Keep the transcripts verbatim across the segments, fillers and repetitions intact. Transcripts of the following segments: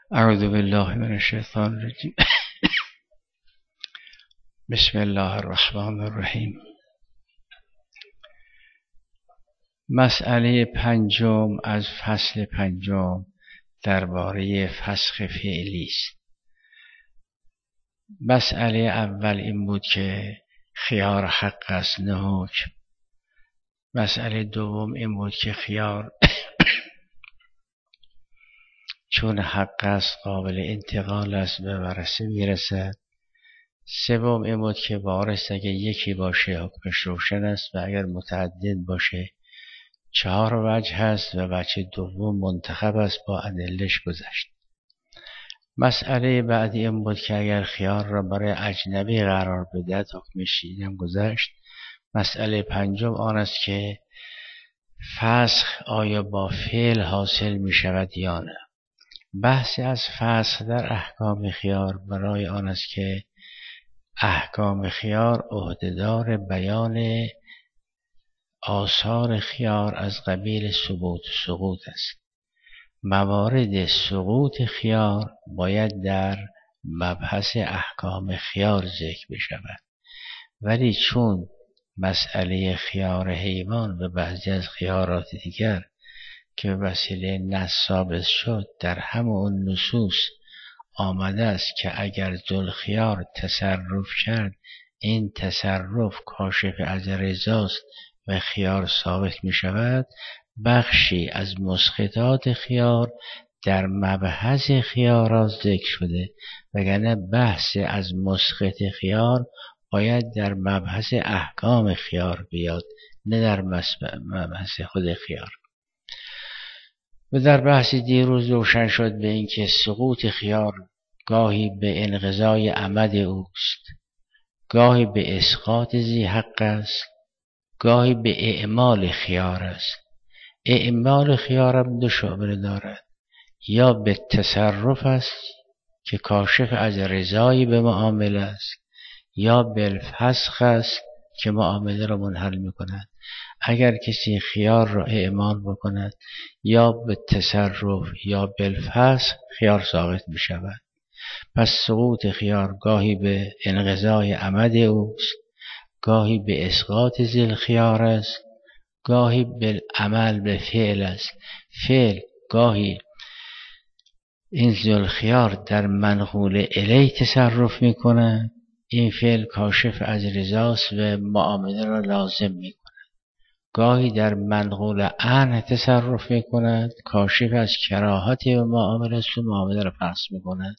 اعوذ بالله من الشیطان الرجیم. بسم الله الرحمن الرحیم. مسئله پنجم از فصل پنجم درباره فسخ فعلی است. مسئله اول این بود که خیار حق است نه حکم. مسئله دوم این بود که خیار چون حق است قابل انتقال است به ورثه میرسد. سوم این بود که وارث اگر یکی باشه حکمش روشن است و اگر متعدد باشه چهار وجه هست و وجه دوم منتخب است با ادله‌اش گذشت. مسئله بعدی این بود که اگر خیار را برای اجنبی قرار بدهد حکمش هم گذشت. مسئله پنجم آن است که فسخ آیا با فعل حاصل می شود یا نه. بحثی از فسخ در احکام خیار برای آن است که احکام خیار عهدهدار بیان آثار خیار از قبیل ثبوت و سقوط است. موارد سقوط خیار باید در مبحث احکام خیار ذکر بشود، ولی چون مسئله خیار حیوان و بعضی از خیارات دیگر که وسیله نص ثابت شد در همون نصوص آمده است که اگر ذوالخیار تصرف کرد این تصرف کاشف از رضاست و خیار ثابت می شود، بخشی از مسقطات خیار در مبحث خیارات ذکر شده، وگرنه بحث از مسقط خیار باید در مبحث احکام خیار بیاد نه در مبحث خود خیار. و در بحث دیروز روشن شد به اینکه سقوط خیار گاهی به انقضای عمد اوست، گاهی به اسقاط ذی حق است، گاهی به اعمال خیار است. اعمال خیار هم دو شعبه دارد، یا به تصرف است که کاشف از رضایی به معامله است، یا بالفسخ است که معامله را منحل می کند. اگر کسی خیار را اعمال بکند یا به تصرف یا بالفسخ خیار ساقط می شود. پس سقوط خیار گاهی به انقضای عمد اوست، گاهی به اسقاط ذی خیار است، گاهی به عمل به فعل است. فعل گاهی این ذی خیار در منقول الی تصرف می کند، این فعل کاشف از رضاست و معامله را لازم می کند. گاهی در منقول عنه تصرف می کند، کاشف از کراهت و معامله است و معامله را فسخ می کند.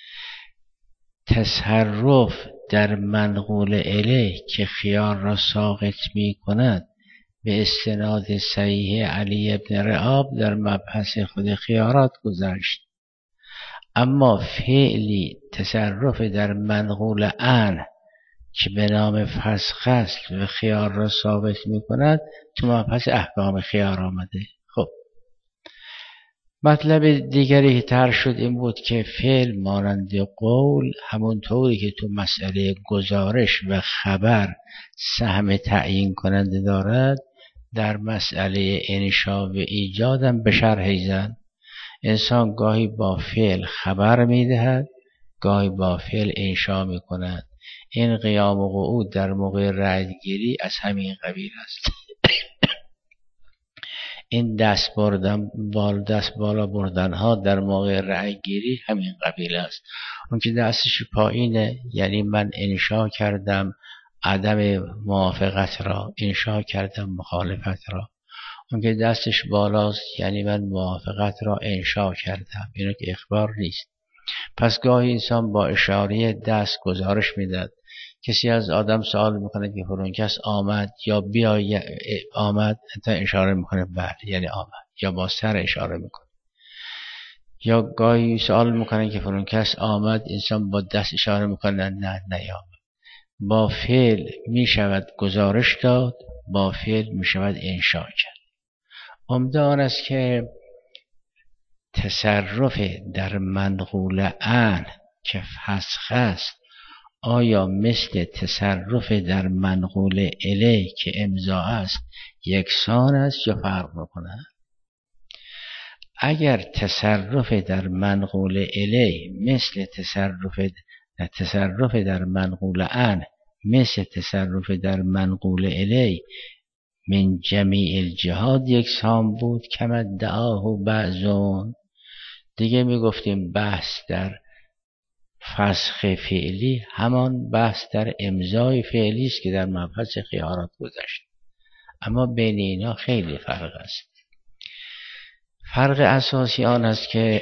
تصرف در منقول الی که خیار را ساقط می کند به استناد صحیح علی ابن رعاب در مبحث خود خیارات گذشت. اما فعلی تصرف در منقول عنه که به نام فسخ است و خیار را ثابت می کند تو مبحث احکام خیار آمده. خب مطلب دیگری که طرح شد این بود که فعل مانند قول همونطوری که تو مسئله گزارش و خبر سهم تعیین کننده دارد در مسئله انشا و ایجاد هم به شرح زن. انسان گاهی با فعل خبر می دهد، گاهی با فعل انشا می کند. این قیام و قعود در موقع رأی گیری از همین قبیل است. این دست بردن بال دست بالا بردن ها در موقع رأی گیری همین قبیل است. اون که دستش پایینه یعنی من انشا کردم عدم موافقت را، انشا کردم مخالفت را. اون که دستش بالاست یعنی من موافقت را انشا کردم، اینو که اخبار نیست. پس گاهی انسان با اشاره دست گزارش میداد. کسی از آدم سوال میکنه که فلان کس آمد یا بیا آمد، تا اشاره میکنه بله یعنی آمد، یا با سر اشاره میکنه. یا گاهی سوال میکنه که فلان کس آمد، انسان با دست اشاره میکنه نه نیامد. با فعل میشود گزارش داد، با فعل میشود انشا کرد. عمده آن است که تصرف در منقول عنه که فسخ است آیا مثل تصرف در منقول الی که امضا است یکسان است یا فرق می‌کند؟ اگر تصرف در منقول الی مثل تصرف تصرف در منقول عن مثل تصرف در منقول الی من جمیع الجهات یکسان بود کما ادعاه بعضون، دیگه میگفتیم بحث در فسخ فعلی همان بحث در امضای فعلی است که در مبحث خیارات گذشت. اما بین اینا خیلی فرق است. فرق اساسی آن است که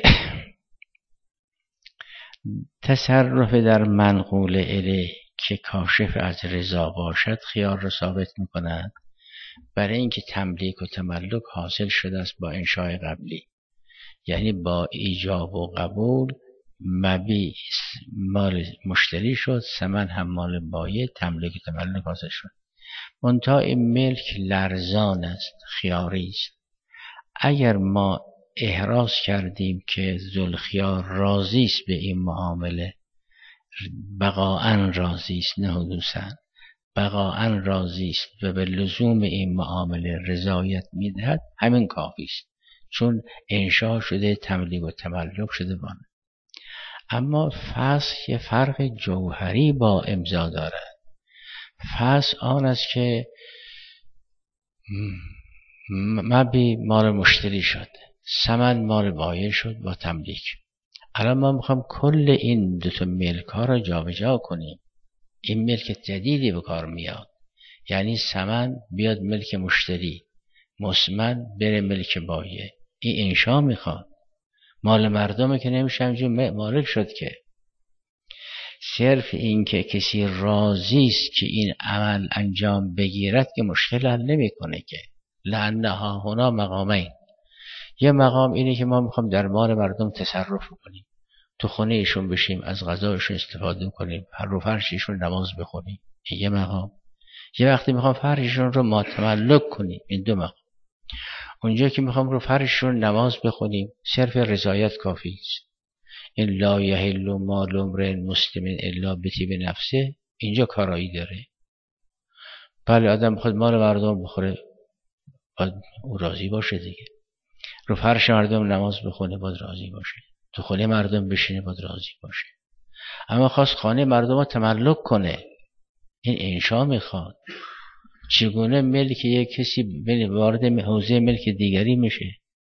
تصرف در منقول الی که کاشف از رضا باشد خیار را ثابت می‌کند، برای اینکه تملیک و تملک حاصل شده است با انشاء قبلی، یعنی با ایجاب و قبول مبی مال مشتری شد، ثمن هم مال بایع، تملیک و تملک حاصل شد. منتها این ملک لرزان است، خیاری است. اگر ما احراز کردیم که ذوالخیار راضی است به این معامله، بقاءً راضی است نه حدوثاً، بقاءً راضی است و به لزوم این معامله رضایت میدهد، همین کافی است، چون انشاء شده، تملیک و تملک شده بانه. اما فسخ یه فرق جوهری با امضا دارد. فسخ آن است که مبی مال مشتری شد، ثمن مال بایع شد با تملیک. الان ما میخوام کل این دو تا ملک ها را جابجا کنیم. این ملک جدیدی به کار میاد، یعنی ثمن بیاد ملک مشتری، مسمن بره ملک بایع. این انشاء میخواد، مال مردمه که نمیشه همجور مالک شد که. صرف این که کسی راضی است که این عمل انجام بگیرد که مشکل حل نمیکنه که. لانها هنا مقامین. یه مقام اینه که ما میخوام در مال مردم تصرف کنیم، تو خونه ایشون بشیم، از غذایشون استفاده کنیم، رو فرششون نماز بخونیم، این یه مقام. یه وقتی میخوام فرششون رو ما تملک کنیم، این دو مقام. اونجا که میخوام رو فرششون نماز بخونیم، صرف رضایت کافی است. این لا یحل مال امرئ مسلم الا بطیب نفسه، اینجا کارایی داره. بله آدم خود مال مردم بخوره، باید او راضی باشه دیگه. رو فرش مردم نماز بخونه، باید راضی باشه. تو خونه مردم بشینه، باید راضی باشه. اما خواست خانه مردم رو تملک کنه، این انشاء میخواد. چگونه ملک یک کسی وارد حوزه ملک دیگری میشه؟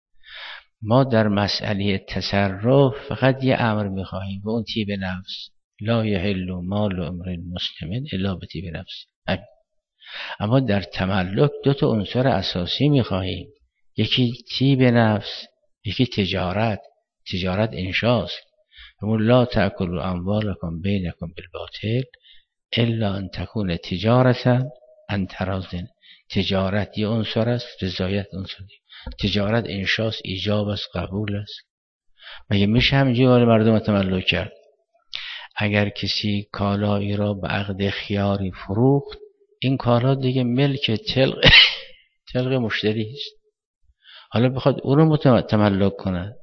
ما در مسئله تصرف فقط یه امر میخواهیم و اون طیب نفس. لا یحل مال امرئ مسلم الا بطیب نفس. اما در تملک دو تا عنصر اساسی میخواهیم، یکی طیب نفس، یکی تجارت. تجارت انشاست. همون لا تأکلوا اموالکم بینکم بالباطل الا ان تکون تجارتا عن تراض. تجارت یه عنصر است، رضایت عنصر دیگه. تجارت انشاست، ایجاب است، قبول است. مگه میشه همینجوری مال مردم تملک کرد؟ اگر کسی کالایی را به عقد خیاری فروخت، این کالا دیگه ملک تلق تلق مشتری است. حالا بخواد او رو تملک کند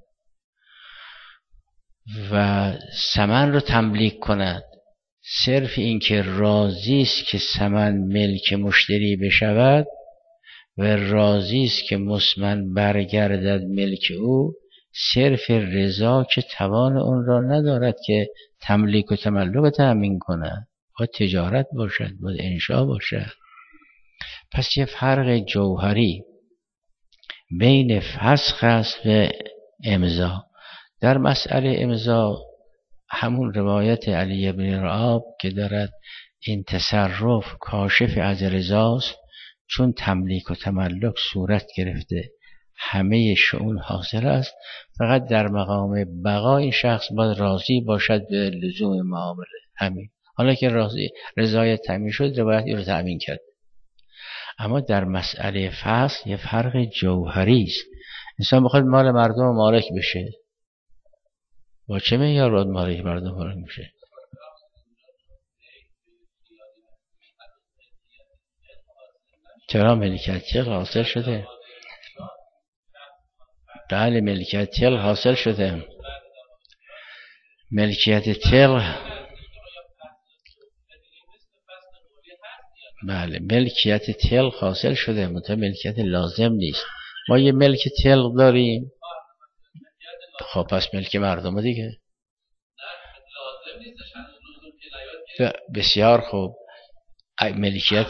و ثمن رو تملیک کند، صرف این که راضی است که ثمن ملک مشتری بشود و راضی است که مسمن برگردد ملک او، صرف رضا که توان اون را ندارد که تملیک و تملک تأمین کند. باید تجارت باشد، باید انشاء باشد. پس یه فرق جوهری بین فسخ است و امضا. در مسئله امضا همون روایت علی بن رعاب که دارد این تصرف کاشف از رضاست، چون تملیک و تملک صورت گرفته، همه شؤون حاصل است، فقط در مقام بقا این شخص باید راضی باشد به لزوم معامله. همین. حالا که راضی رضایت تامین شد، روایت این رو تامین کرد. اما در مسئله فسخ یه فرق جوهری است. انسان بخواد مال مردم مالک بشه، با چه معیار باید مالک مردم مالک بشه؟ چرا ملکیت تلق حاصل شده؟ بله ملکیت تلق حاصل شده. ملکیت تلق بله ملکیت تلق حاصل شده، منتها ملکیت لازم نیست. ما یه ملک تلق داریم خب پس ملک مردم دیگه. بسیار خوب. ملکیت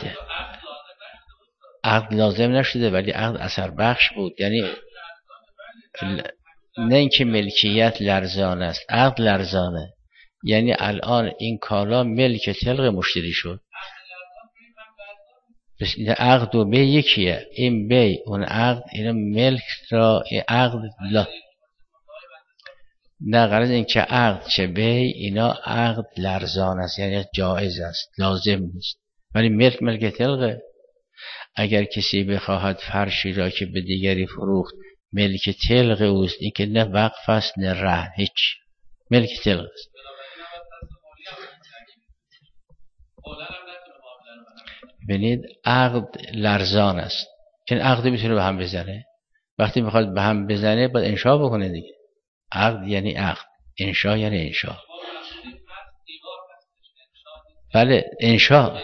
عقد لازم نشده ولی عقد اثر بخش بود، یعنی نه اینکه ملکیت لرزان است، عقد لرزانه. یعنی الان این کالا ملک طلق مشتری شد. بس عقد و بی یکیه، این بی اون عقد، این ملک را این عقد لا... نه غرض این که عقد چه بی اینا عقد لرزان است، یعنی جایز است، لازم نیست. ولی ملک ملک طلقه. اگر کسی بخواهد فرشی را که به دیگری فروخت ملک طلق اوست، این که نه وقف است نه رهن، هیچ، ملک طلق است. ببینید عقد لرزان است. این عقد میتونه به هم بزنه، وقتی میخواد به هم بزنه باید انشا بکنه دیگه. عقد یعنی عقد، انشا یعنی انشا. بله انشا.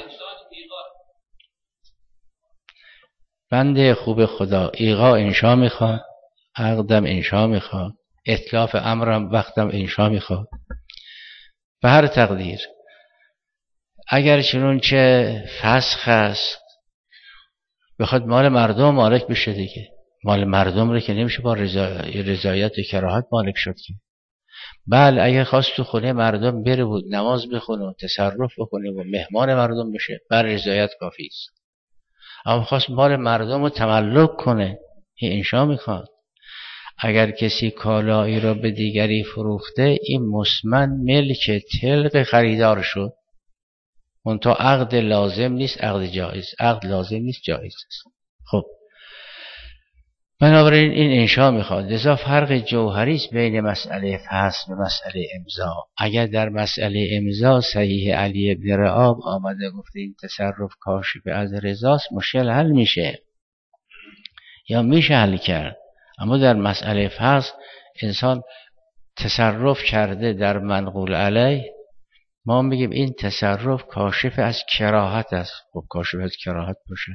بنده خوب خدا ایغا انشا میخواد، عقدم انشا میخواد، اتلاف امرم وقتم انشا میخواد. به هر تقدیر اگر چنون چه فسخ است بخواد مال مردم مالک بشه دیگه، مال مردم رو که نمیشه با رضایت و کراهت مالک شد که. بله اگر خواست تو خونه مردم بره بود نماز بخونه و تصرف بکنه و مهمان مردم بشه بر رضایت کافی است. اما خواست مال مردم رو تملک کنه، این انشا میخواد. اگر کسی کالایی را به دیگری فروخته این مسمن ملک طلق خریدار شد، منتها عقد لازم نیست، عقد جایز. عقد لازم نیست، جایز است. خب بنابراین این انشا میخواد. لذا فرق جوهری است بین مسئله فسخ و مسئله امضا. اگر در مسئله امضا صحیح علی بن رعاب آمده گفته این تصرف کاشف از رضاست، مشکل حل میشه یا میشه حل کرد. اما در مسئله فسخ انسان تصرف کرده در منقول علیه، ما میگیم این تصرف کاشف از کراهت است. خب کاشف از کراهت باشه،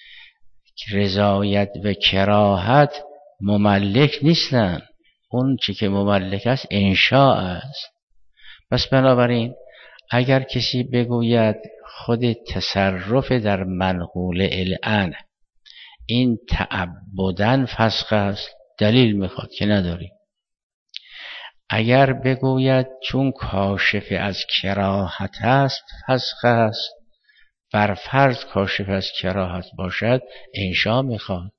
رضایت و کراهت مملک نیستن، اون چی که مملک است انشاء است. پس بنابراین اگر کسی بگوید خود تصرف در منقول الان این تعبداً فسخ است، دلیل میخواد که نداری. اگر بگوید چون کاشف از کراهت است فسخ است، بر فرض کاشف از کراهت باشد انشا میخواد.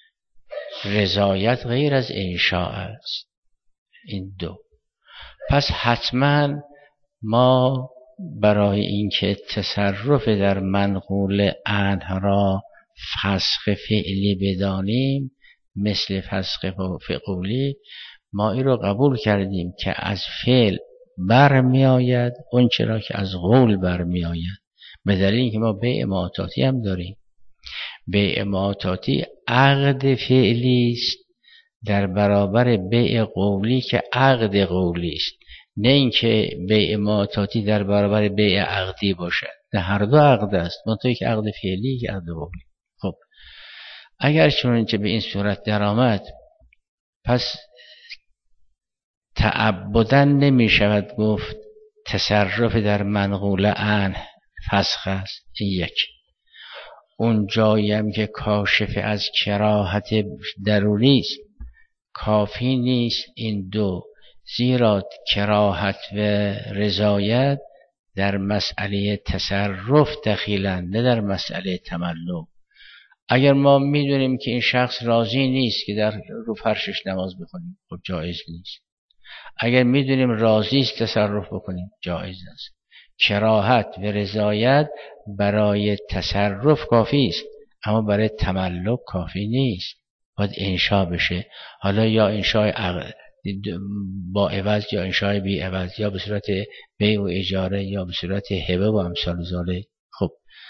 رضایت غیر از انشا است. این دو. پس حتما ما برای اینکه تصرف در منقول عنه را فسخ فعلی بدانیم مثل فسخ قولی، ما این رو قبول کردیم که از فعل بر می آید اون چرا که از قول بر می آید. به دلیل اینکه ما بیع معاطاتی هم داریم. بیع معاطاتی عقد فعلی است در برابر بیع قولی که عقد قولی است، نه اینکه بیع معاطاتی در برابر بیع عقدی باشد. نه، هر دو عقد است، منتها یک عقد فعلی که عقد قولی. خب اگر چنانچه به این صورت درآمد، پس تعبداً نمی شود گفت تصرف در منقول عنه فسخ است. این یک. اون جاییم که کاشف از کراهت ضروری است کافی نیست. این دو، زیرا کراهت و رضایت در مسئله تصرف دخیلند، نه در مسئله تملک. اگر ما میدونیم که این شخص راضی نیست که در رو فرشش نماز بخونیم، خب جایز نیست. اگر میدونیم راضی است تصرف بکنیم، جایز است. کراهت و رضایت برای تصرف کافی است، اما برای تملک کافی نیست، باید انشا بشه. حالا یا انشای با عوض یا انشای بی عوض، یا به صورت بیع و اجاره یا به صورت هبه و امثال ذالک. خب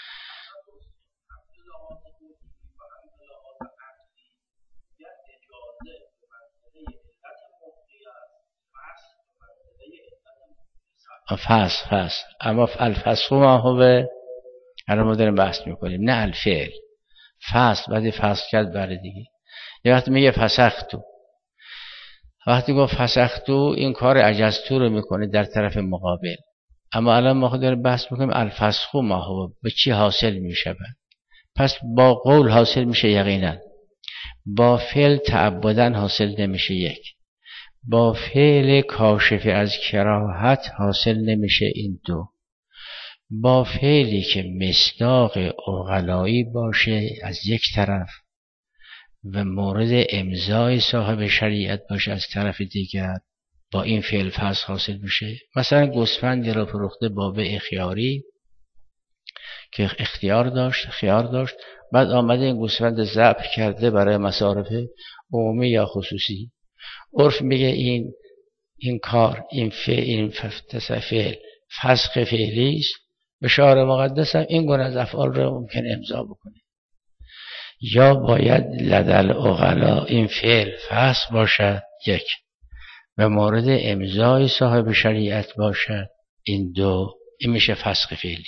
فسخ فسخ اما الفسخ ما هو، الان ما داریم بحث میکنیم نه الفعل. فسخ بعد فسخ کرد، بله دیگه. یه وقت میگه فسخ تو، وقتی گفت فسختو این کار عجزتو رو میکنه در طرف مقابل. اما الان ما خود داریم بحث میکنیم الفسخو ما هو، به چی حاصل میشه؟ پس با قول حاصل میشه یقینا، با فعل تعبدن حاصل نمیشه یک، با فعل کاشف از کراهت حاصل نمیشه این دو، با فعلی که مصداق عقلایی باشه از یک طرف و مورد امضای صاحب شریعت باشه از طرف دیگر، با این فعل فسخ حاصل میشه. مثلا گوسفندی را فروخته بابع خیاری که اختیار داشت، خیار داشت، بعد آمده این گوسفند ذبح کرده برای مصارف عمومی یا خصوصی. عرف میگه این این کار این فعل این فعل فسخ فعلی است، به شعار مقدس هم این گونه از افعال رو ممکن امضا بکنه. یا باید لدل عقلا این فعل فسخ باشد یک و مورد امضای صاحب شریعت باشد این دو، این میشه فسخ فعلی.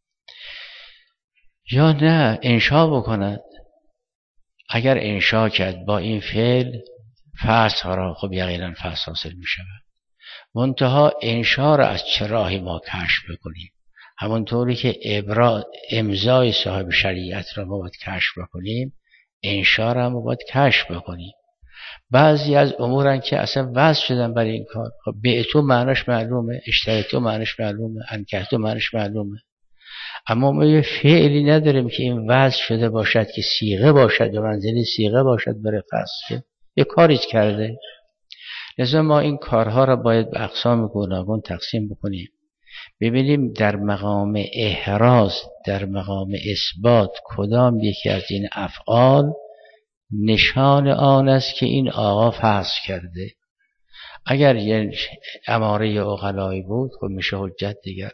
یا نه انشا بکند، اگر انشا کرد با این فعل فسخ را، خب یقینا فسخ حاصل می شود. منتها انشا را از چه راهی ما کشف بکنیم؟ همونطوری که ابرا امضای صاحب شریعت را ما باید کشف بکنیم، انشا را ما باید کشف بکنیم. بعضی از امورن که اصلا وضع شدن برای این کار، خب بیعتو معنیش معلومه، اشتریتو معنیش معلومه، انکحتو معنیش معلومه، اما ما یه فعلی نداریم که این وضع شده باشد که صیغه باشد و منزلی صیغه باشد برای فسخ، یه کاریت کرده. لذا ما این کارها را باید به اقسام گوناگون تقسیم بکنیم، ببینیم در مقام احراز، در مقام اثبات کدام یکی از این افعال نشان آن است که این آقا فسخ کرده. اگر یه اماره عقلایی بود خب میشه حجت دیگر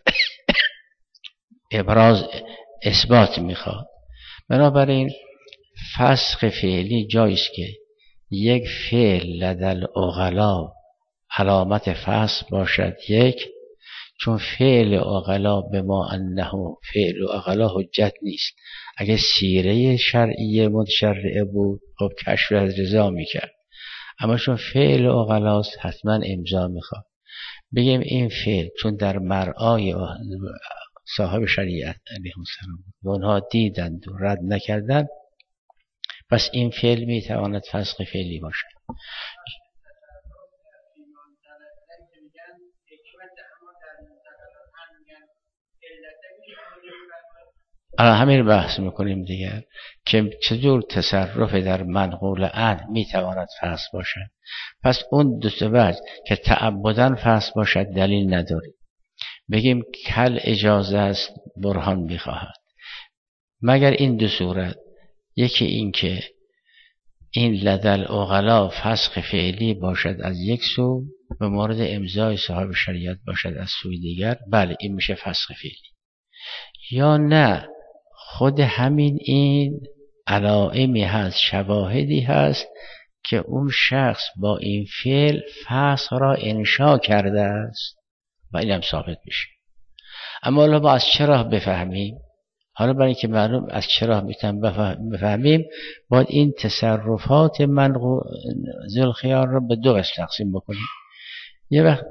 ابراز اثبات میخواد. بنابراین فسخ فعلی جایست که یک فعل لدل عقلا علامت فسخ باشد یک، چون فعل عقلا به ما انه فعل عقلا حجت نیست. اگه سیره شرعی متشرعه بود خب کشف از رضا میکرد، اما چون فعل عقلاست حتما امضا میخواد. بگیم این فعل چون در مرعای صاحب شریعت علیه السلام و اونها دیدند و رد نکردند، پس این فعل میتواند فسخ فعلی باشد. الان همین بحث میکنیم دیگر که چطور تصرف در منقول عن میتواند فسخ باشد. پس اون دو تا وجه که تعبداً فسخ باشد دلیل نداریم. بگیم کل اجازه است برهان میخواهد، مگر این دو صورت، یکی این که این لدل عقلا فسخ فعلی باشد از یک سو و مورد امضای صاحب شریعت باشد از سوی دیگر، بله این میشه فسخ فعلی. یا نه خود همین این علائمی هست، شواهدی هست که اون شخص با این فعل فسخ را انشا کرده است و این هم ثابت میشه. اما حالا با از چه راه بفهمیم؟ حالا برای اینکه معلوم از چه راه میتونیم بفهمیم، باید این تصرفات منقول ذوالخیار را به دو قسم تقسیم بکنیم. یه وقت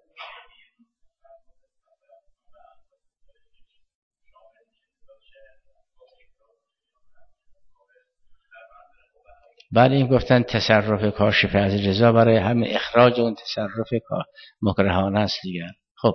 بعد این گفتن تصرف کاشف از رضا برای همین اخراج اون تصرف مکرهانه است دیگر. خب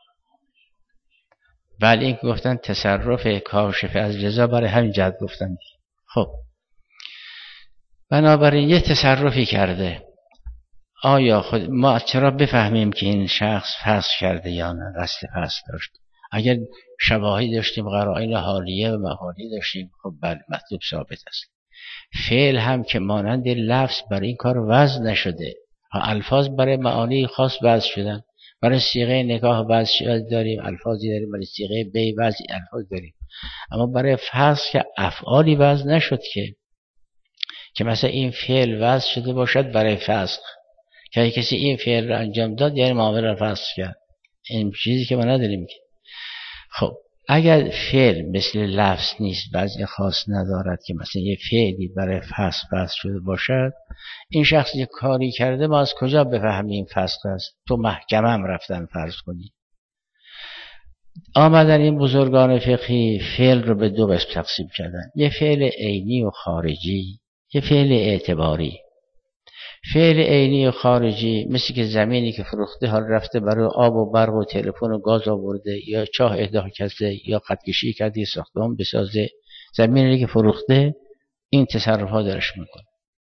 بعد این گفتن تصرف کاشف از رضا برای همین جهت گفتن. خب بنابراین یه تصرفی کرده، آیا خود ما چرا بفهمیم که این شخص فسخ کرده یا نه، قصد فسخ داشت؟ اگر شواهدی داشتیم، قرائن حالیه و مقالی داشتیم، خب بله مطلوب ثابت است. فعل هم که مانند لفظ برای این کار وضع نشده، الفاظ برای معانی خاص وضع شدن. برای صیغه نکاح وضع داریم، الفاظی داریم، برای صیغه بی وضع الفاظ داریم، اما برای فسخ که افعالی وضع نشد که که مثلا این فعل وضع شده باشد برای فسخ، که کسی این فعل را انجام داد یعنی معامله را فسخ کرد. این چیزی که ما نداریم که. خب اگر فعل مثل لفظ نیست، وضع خاص ندارد که مثلا یه فعلی برای فسخ فسخ شده باشد، این شخص یه کاری کرده، ما از کجا بفهمیم فسخ است؟ تو محکمه هم رفتن فرض کنی. آمدن این بزرگان فقهی فعل رو به دو قسم تقسیم کردن، یه فعل عینی و خارجی، یه فعل اعتباری. فعل عینی و خارجی مثل که زمینی که فروخته حال رفته برای آب و برق و تلفن و گاز آورده، یا چاه اهدا کرده، یا خطکشی کرده، یا ساختمان بسازه، زمینی که فروخته این تصرفات درش میکنه.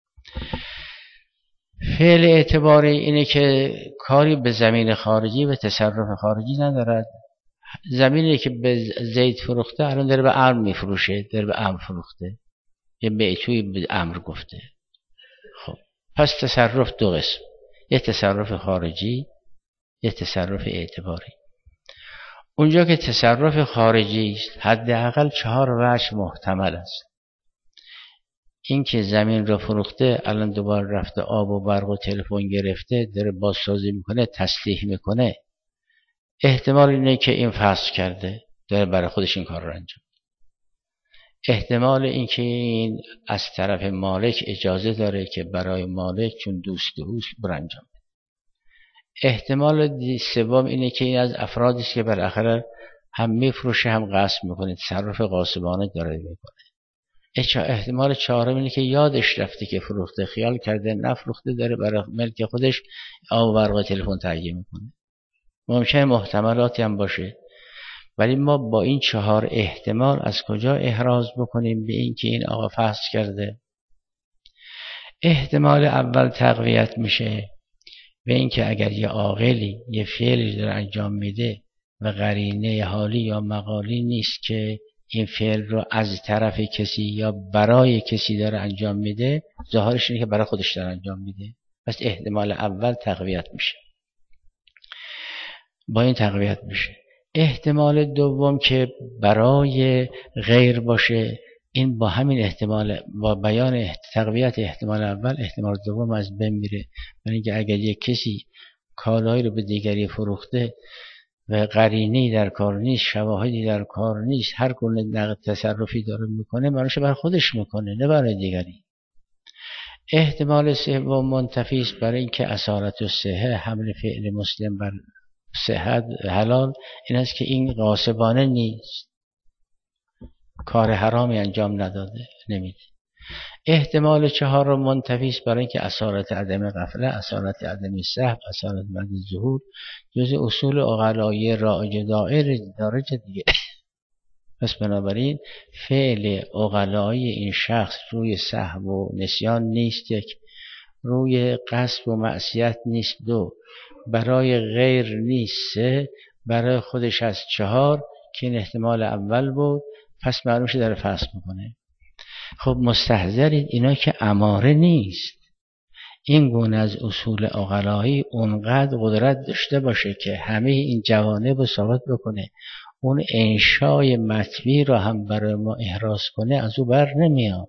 فعل اعتباری اینه که کاری به زمین خارجی و تصرف خارجی ندارد. زمینی که به زید فروخته الان داره به امر میفروشه، داره به امر فروخته، یه بیتوی به امر گفته. خب پس تصرف دو قسم، یه تصرف خارجی، یه تصرف اعتباری. اونجا که تصرف خارجی است، حداقل چهار وجه محتمل است. این که زمین را فروخته، الان دوباره رفته آب و برق و تلفن گرفته، داره بازسازی میکنه، تصلیح میکنه، احتمال اینه که این فسخ کرده، داره برای خودش این کار رو انجام. احتمال این که این از طرف مالک اجازه داره که برای مالک چون دوست اوست بر انجام. احتمال سوم اینه که این از افرادی است که بالاخره هم میفروشه هم غصب میکنه، تصرف غاصبانه داره میکنه. احتمال چهارم اینه که یادش رفته که فروخته، خیال کرده نفروخته، داره برای ملک خودش آب و برق و تلفن تهیه میکنه. ممکنه محتملاتی هم باشه، ولی ما با این چهار احتمال از کجا احراز بکنیم به این که این آقا فسخ کرده؟ احتمال اول تقویت میشه به این که اگر یه عاقلی یه فعلی داره انجام میده و قرینه حالی یا مقالی نیست که این فعل رو از طرف کسی یا برای کسی داره انجام میده، ظاهرش اینه که برای خودش داره انجام میده. پس احتمال اول تقویت میشه، با این تقویت میشه. احتمال دوم که برای غیر باشه، این با همین احتمال، با بیان تقویت احتمال اول، احتمال دوم از بین میره. یعنی اینکه اگر یک کسی کالایی رو به دیگری فروخته و قرینه‌ای در کار نیست، شواهدی در کار نیست، هر گونه نقد تصرفی داره میکنه، معنیش برای خودش میکنه نه برای دیگری. احتمال سوم منتفی است برای اینکه اصالت الصحه، حمل فعل مسلم بر صحت حلال، این است که این غاصبانه نیست، کار حرامی انجام نداده، نمیده. احتمال چهارم منتفی است برای اینکه اصالت عدم غفله، اصالت عدم سهو، اصالت بعد ظهور جز اصول عقلایی رایج دائر داره دیگه. پس بنابراین فعل عقلایی این شخص روی سهو و نسیان نیست، یک، روی قصد و معصیت نیست، دو، برای غیر نیست، سه، برای خودش از چهار که این احتمال اول بود. پس معلوم شد داره فسخ میکنه. خب مستحضرید اینا که اماره نیست، این گونه از اصول عقلایی اونقدر قدرت داشته باشه که همه این جوانب رو ثابت بکنه، اون انشای مطبی رو هم برای ما احراز کنه، از او بر نمیاد.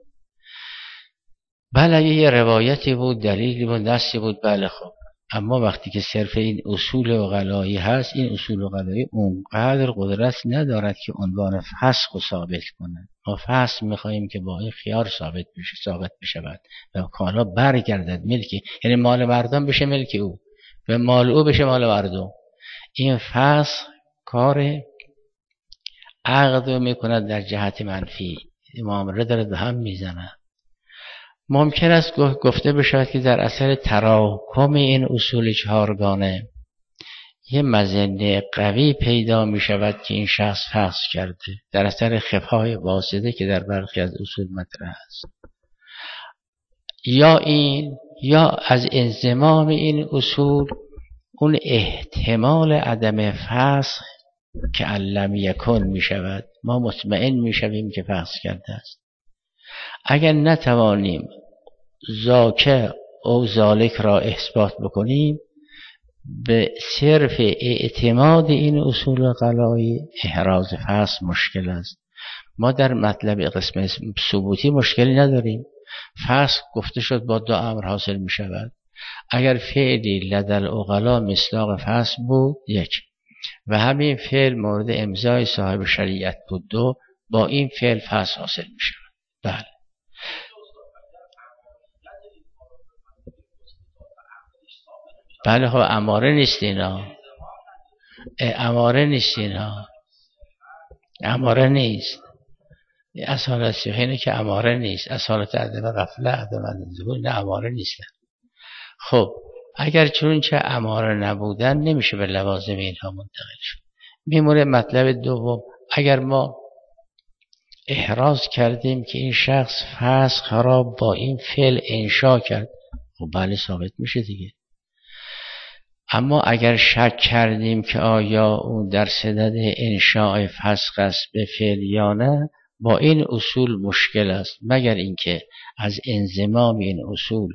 بله یه روایتی بود، دلیلی بود، دستی بود، بله خب، اما وقتی که صرف این اصول عقلایی هست، این اصول عقلایی اونقدر قدرت ندارد که عنوان فسخ رو ثابت کنه. ما فسخ میخواییم که با این خیار ثابت بشه، ثابت بشود و کالا برگردد ملکی، یعنی مال مردم بشه ملک او و مال او بشه مال مردم. این فسخ کار عقد رو میکند در جهت منفی، معامله داره به هم میزنه. ممکن است گفته بشود که در اثر تراکم این اصول چهارگانه یه مظنه قوی پیدا می شود که این شخص فسخ کرده، در اثر خفای واسطه که در برخی از اصول مطرح است، یا این یا از انضمام این اصول اون احتمال عدم فسخ که علم یکن می شود، ما مطمئن می شویم که فسخ کرده است. اگر نتوانیم ذاک او ذالک را اثبات بکنیم، به صرف اعتماد این اصول عقلایی احراز فسخ مشکل است. ما در مطلب قسم ثبوتی مشکلی نداریم. فسخ گفته شد با دو امر حاصل می شود. اگر فعلی لدل عقلا مصداق فسخ بود، یک، و همین فعل مورد امضای صاحب شریعت بود و با این فعل فسخ حاصل می شود. بله بله خب اماره نیست اینا، اماره نیست اینا، اماره نیست. اصالت سیخه اینه که اماره نیست، اصالت عدم غفله عدم ظهور نه اماره نیستن. خب اگر چون چه اماره نبودن نمیشه به لوازم اینها منتقل شد. میمونه مطلب دوم، اگر ما احراز کردیم که این شخص فسخ را با این فعل انشا کرد، خب بله ثابت میشه دیگه. اما اگر شک کردیم که آیا اون در صدد انشاء فسخ است به فعل یا نه، با این اصول مشکل است، مگر اینکه از انضمام این اصول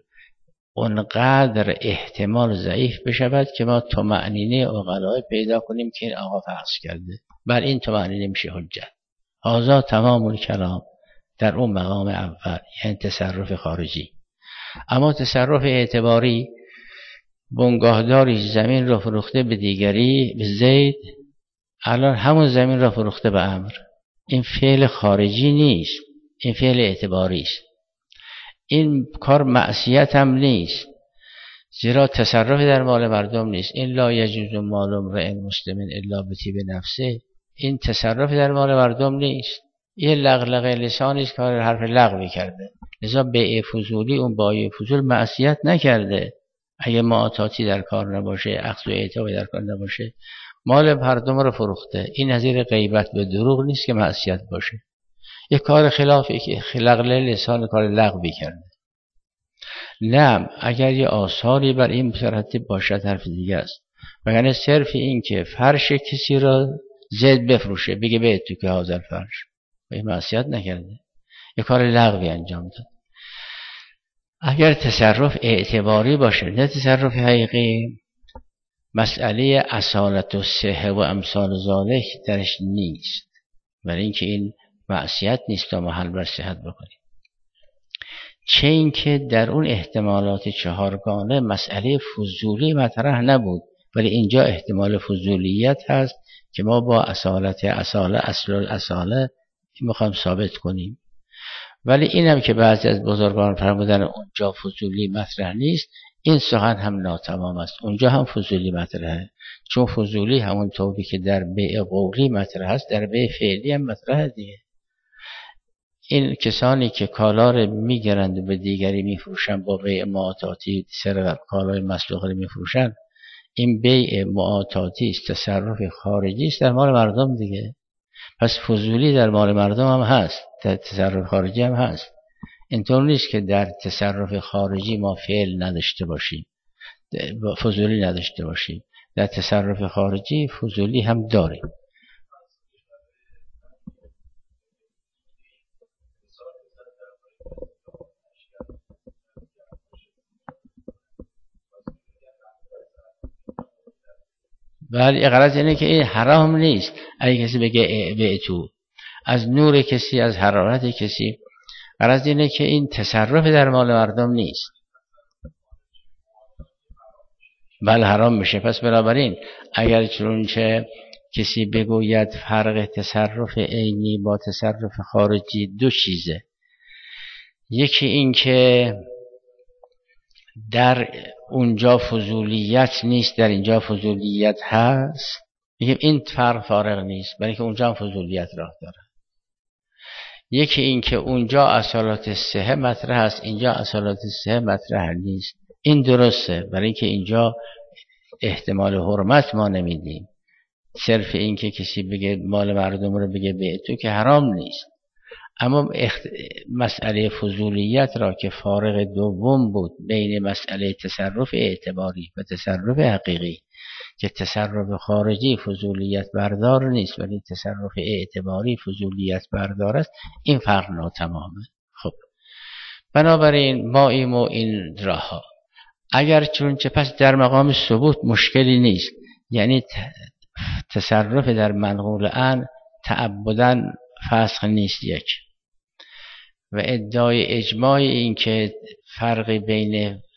اونقدر احتمال ضعیف بشود که ما طمأنینه عقلای پیدا کنیم که این آقا فسخ کرده، بر این طمأنینه میشه حجت. هذا تمام الکلام در اون مقام اول، یعنی تصرف خارجی. اما تصرف اعتباری، بنگاهداری زمین را فروخته به دیگری، به زید، الان همون زمین را فروخته به عمرو. این فعل خارجی نیست، این فعل اعتباری است. این کار معصیت هم نیست، زیرا تصرف در مال مردم نیست. این لا یجوز مال امرئ مسلم الا بطیب نفسه، این تصرف در مال مردم نیست، یه لغلقه لسانی است که حرف لغوی کرده. لذا بیع فضولی اون بایع فضول معصیت نکرده. اگه معاطاتی در کار نباشه، اخذ و اعطا در کار نباشه، مال مردم رو فروخته. این نظیر غیبت به دروغ نیست که معصیت باشه، یک کار خلافی که لغله لسان کار لغوی کرده. نه، اگر یه آثاری بر این مترتب باشد حرف دیگه است. وگرنه صرف این که فرش کسی را زید بفروشه بگه به تو که حاضر فرش، این معصیت نکرده، یه کار لغوی انجام داد. اگر تصرف اعتباری باشه نه تصرف حقیقی، مسئله اصالت و صحه و امثال ذالک درش نیست، ولی اینکه این معصیت نیست تا محل بر صحت بکنیم. چه اینکه در اون احتمالات چهارگانه مسئله فضولی مطرح نبود، ولی اینجا احتمال فضولیت هست که ما با اصالت اصاله اصل الاصاله میخوایم ثابت کنیم. ولی اینم که بعضی از بزرگان فرمودن اونجا فضولی مطرح نیست، این سخن هم ناتمام است. اونجا هم فضولی مطرحه، چون فضولی همون طوری که در بیع قولی مطرح است در بیع فعلی هم مطرحه دیگه. این کسانی که کالا رو میگیرند و به دیگری میفروشن با بیع معاطاتی، سر کالای مسلوق رو میفروشن، این بیع معاطاتی است، تصرف خارجی است در مال مردم دیگه. پس فضولی در مال مردم هم هست، در تصرف خارجی هم هست. اینطور نیست که در تصرف خارجی ما فعل نداشته باشیم، فضولی نداشته باشیم. در تصرف خارجی فضولی هم داریم. ولی غرض اینه که این حرام نیست. اگه کسی بگه به تو از نور کسی، از حرارت کسی، غرض اینه که این تصرف در مال مردم نیست، بله حرام میشه. پس بنابراین اگر چنانچه کسی بگوید فرق تصرف عینی با تصرف خارجی دو چیزه، یکی این که در اونجا فضولیت نیست، در اینجا فضولیت هست، میگیم این فرق فارق نیست، برای که اونجا هم فضولیت راه داره. یکی این که اونجا اصالات صحه مطرح است، اینجا اصالات صحه مطرح نیست. این درسته، برای که اینجا احتمال حرمت ما نمیدیم. صرف این که کسی بگه مال مردم رو بگه به تو که حرام نیست. اما اخت... مسئله فضولیت را که فارق دوم بود بین مسئله تصرف اعتباری و تصرف حقیقی، که تصرف خارجی فضولیت بردار نیست ولی تصرف اعتباری فضولیت بردار است، این فرق ناتمامه. خب بنابراین ما ایم و این راه اگر چونچه پس در مقام ثبوت مشکلی نیست، یعنی تصرف در منقول عن تعبداً فسخ نیست یک، و ادعای اجماع این که فرقی بین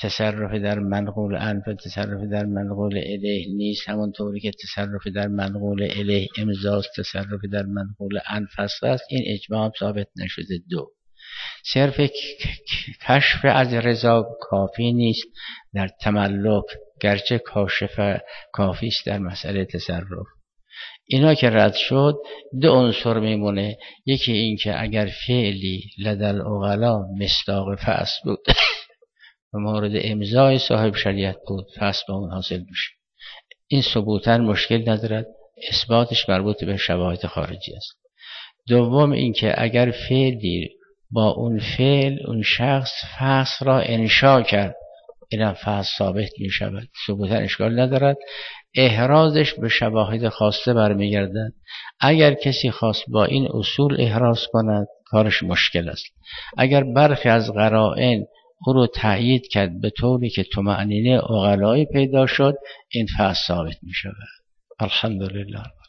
تصرف در منقول عنه و تصرف در منقول الیه نیست، همونطوری که تصرف در منقول الیه امضاست، تصرف در منقول عنه فسخ است. این اجماع هم ثابت نشده. دو، صرف کشف از رضا کافی نیست در تملک، گرچه کاشف کافی است در مسئله تصرف. اینا که رد شد، دو عنصر میمونه. یکی این که اگر فعلی لدل عقلا مصداق فصل بود و مورد امضای صاحب شریعت بود، فصل با اون حاصل میشه. این ثبوتاً مشکل ندارد، اثباتش مربوط به شواهد خارجی است. دوم این که اگر فعلی با اون فعل اون شخص فصل را انشا کرد، اینم فصل ثابت می شود، ثبوتاً اشکال ندارد. احرازش به شواهد خاصه برمیگردد. اگر کسی خواست با این اصول احراز کند کارش مشکل است. اگر برخی از قرائن او رو تأیید کرد به طوری که طمأنینه عقلایی پیدا شد، این فصل ثابت می شود. الحمدلله.